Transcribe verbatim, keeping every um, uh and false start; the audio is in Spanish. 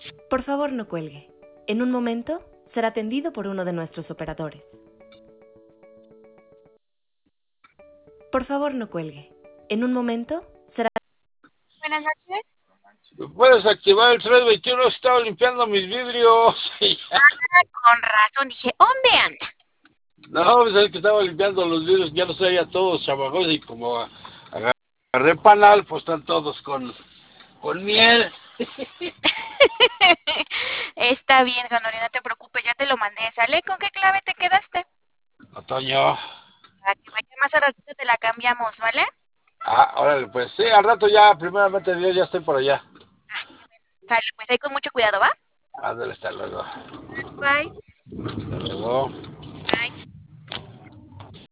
Por favor, no cuelgue. En un momento será atendido por uno de nuestros operadores. Por favor, no cuelgue. En un momento será... Buenas noches. Puedes activar el tres veintiuno, estaba limpiando mis vidrios. Ah, con razón, dije, ¿dónde anda? No, pues es que estaba limpiando los vidrios, ya los traía todos chamacos y como agarré panal, pues están todos con, con miel. Está bien, Ganori, no te preocupes, ya te lo mandé. ¿Sale? ¿Con qué clave te quedaste? Otoño. Para que vaya más a ratito te la cambiamos, ¿vale? Ah, órale, pues sí, al rato ya, primeramente Dios, ya estoy por allá. Ah, sale, pues ahí con mucho cuidado, ¿va? Ándale, hasta luego. Bye. Hasta luego.